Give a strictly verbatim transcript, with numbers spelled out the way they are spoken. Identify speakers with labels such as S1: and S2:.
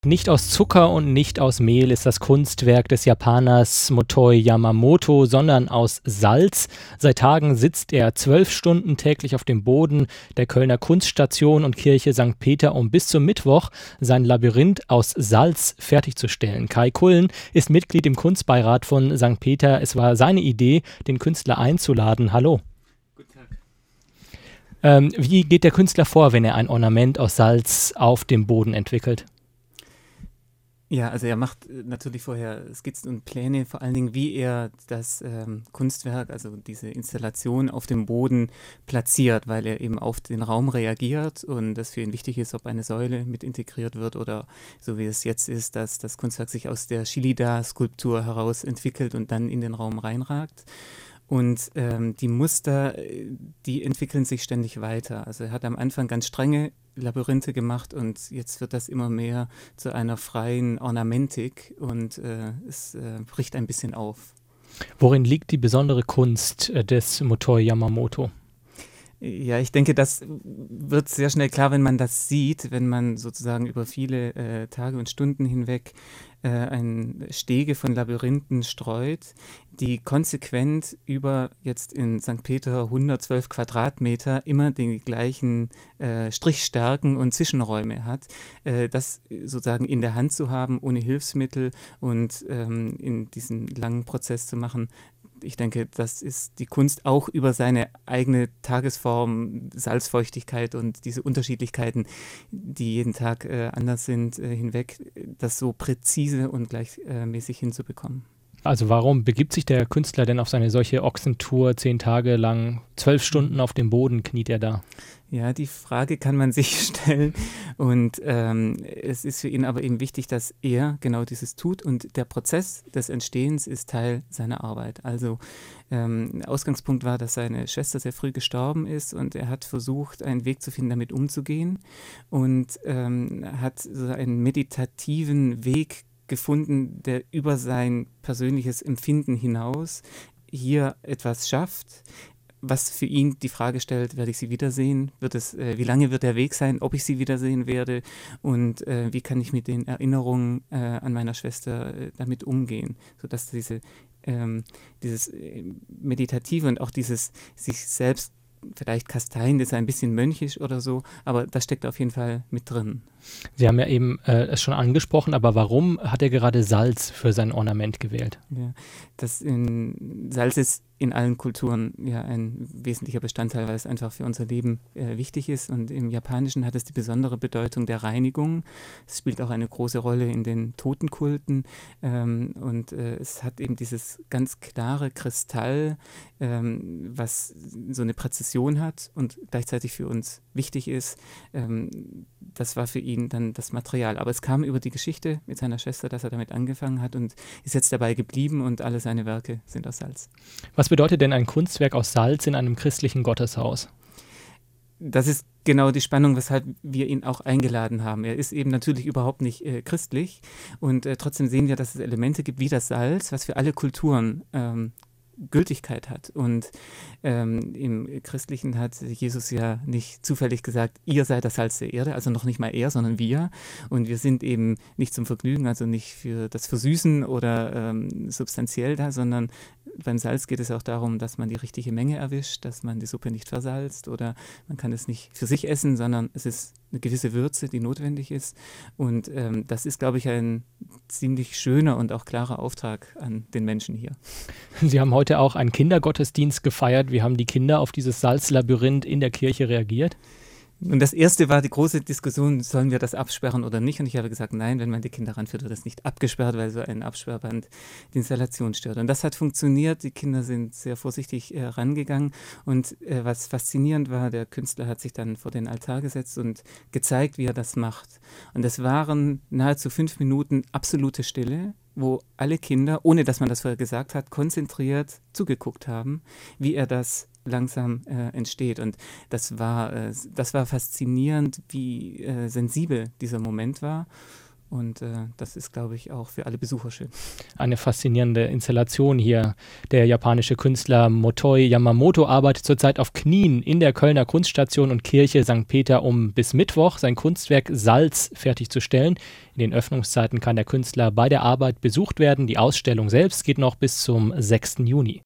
S1: Nicht aus Zucker und nicht aus Mehl ist das Kunstwerk des Japaners Motoi Yamamoto, sondern aus Salz. Seit Tagen sitzt er zwölf Stunden täglich auf dem Boden der Kölner Kunststation und Kirche Sankt Peter, um bis zum Mittwoch sein Labyrinth aus Salz fertigzustellen. Kai Kullen ist Mitglied im Kunstbeirat von Sankt Peter. Es war seine Idee, den Künstler einzuladen. Hallo.
S2: Guten Tag.
S1: Ähm, wie geht der Künstler vor, wenn er ein Ornament aus Salz auf dem Boden entwickelt?
S2: Ja, also er macht äh, natürlich vorher Skizzen und Pläne, vor allen Dingen, wie er das ähm, Kunstwerk, also diese Installation auf dem Boden platziert, weil er eben auf den Raum reagiert und das für ihn wichtig ist, ob eine Säule mit integriert wird oder so wie es jetzt ist, dass das Kunstwerk sich aus der Chillida-Skulptur heraus entwickelt und dann in den Raum reinragt. Und ähm, die Muster, äh, die entwickeln sich ständig weiter. Also er hat am Anfang ganz strenge Labyrinthe gemacht und jetzt wird das immer mehr zu einer freien Ornamentik und äh, es äh, bricht ein bisschen auf.
S1: Worin liegt die besondere Kunst äh, des Motoi Yamamoto?
S2: Ja, ich denke, das wird sehr schnell klar, wenn man das sieht, wenn man sozusagen über viele äh, Tage und Stunden hinweg äh, ein Stege von Labyrinthen streut, die konsequent über jetzt in Sankt Peter hundertzwölf Quadratmeter immer die gleichen äh, Strichstärken und Zwischenräume hat. Äh, das sozusagen in der Hand zu haben, ohne Hilfsmittel und ähm, in diesem langen Prozess zu machen, ich denke, das ist die Kunst auch über seine eigene Tagesform, Salzfeuchtigkeit und diese Unterschiedlichkeiten, die jeden Tag äh, anders sind, äh, hinweg, das so präzise und gleichmäßig hinzubekommen.
S1: Also warum begibt sich der Künstler denn auf seine solche Ochsentour zehn Tage lang, zwölf Stunden auf dem Boden kniet er da?
S2: Ja, die Frage kann man sich stellen und ähm, es ist für ihn aber eben wichtig, dass er genau dieses tut und der Prozess des Entstehens ist Teil seiner Arbeit. Also ähm, Ausgangspunkt war, dass seine Schwester sehr früh gestorben ist und er hat versucht, einen Weg zu finden, damit umzugehen und ähm, hat so einen meditativen Weg gefunden, der über sein persönliches Empfinden hinaus hier etwas schafft, was für ihn die Frage stellt, werde ich sie wiedersehen? Wird es, äh, wie lange wird der Weg sein, ob ich sie wiedersehen werde? Und äh, wie kann ich mit den Erinnerungen äh, an meiner Schwester äh, damit umgehen? Sodass diese, ähm, dieses äh, Meditative und auch dieses sich selbst vielleicht kasteien, das ist ein bisschen mönchisch oder so, aber das steckt auf jeden Fall mit drin.
S1: Sie haben ja eben äh, es schon angesprochen, aber warum hat er gerade Salz für sein Ornament gewählt?
S2: Ja, das in, Salz ist in allen Kulturen ja ein wesentlicher Bestandteil, weil es einfach für unser Leben äh, wichtig ist. Und im Japanischen hat es die besondere Bedeutung der Reinigung. Es spielt auch eine große Rolle in den Totenkulten. Ähm, und äh, es hat eben dieses ganz klare Kristall, ähm, was so eine Präzision hat und gleichzeitig für uns wichtig ist. Ähm, das war für ihn dann das Material. Aber es kam über die Geschichte mit seiner Schwester, dass er damit angefangen hat und ist jetzt dabei geblieben und alle seine Werke sind aus Salz.
S1: Was bedeutet denn ein Kunstwerk aus Salz in einem christlichen Gotteshaus?
S2: Das ist genau die Spannung, weshalb wir ihn auch eingeladen haben. Er ist eben natürlich überhaupt nicht äh, christlich und äh, trotzdem sehen wir, dass es Elemente gibt wie das Salz, was für alle Kulturen ähm, Gültigkeit hat. Und ähm, im Christlichen hat Jesus ja nicht zufällig gesagt, ihr seid das Salz der Erde, also noch nicht mal er, sondern wir. Und wir sind eben nicht zum Vergnügen, also nicht für das Versüßen oder ähm, substanziell da, sondern beim Salz geht es auch darum, dass man die richtige Menge erwischt, dass man die Suppe nicht versalzt oder man kann es nicht für sich essen, sondern es ist eine gewisse Würze, die notwendig ist. Und ähm, das ist, glaube ich, ein ziemlich schöner und auch klarer Auftrag an den Menschen hier.
S1: Sie haben heute auch einen Kindergottesdienst gefeiert. Wie haben die Kinder auf dieses Salzlabyrinth in der Kirche reagiert?
S2: Und das erste war die große Diskussion, sollen wir das absperren oder nicht? Und ich habe gesagt, nein, wenn man die Kinder ranführt, wird das nicht abgesperrt, weil so ein Absperrband die Installation stört. Und das hat funktioniert. Die Kinder sind sehr vorsichtig äh, rangegangen. Und äh, was faszinierend war, der Künstler hat sich dann vor den Altar gesetzt und gezeigt, wie er das macht. Und es waren nahezu fünf Minuten absolute Stille, wo alle Kinder, ohne dass man das vorher gesagt hat, konzentriert zugeguckt haben, wie er das langsam äh, entsteht. Und das war, äh, das war faszinierend, wie äh, sensibel dieser Moment war. Und äh, das ist, glaube ich, auch für alle Besucher schön.
S1: Eine faszinierende Installation hier. Der japanische Künstler Motoi Yamamoto arbeitet zurzeit auf Knien in der Kölner Kunststation und Kirche Sankt Peter, um bis Mittwoch sein Kunstwerk Salz fertigzustellen. In den Öffnungszeiten kann der Künstler bei der Arbeit besucht werden. Die Ausstellung selbst geht noch bis zum sechsten Juni.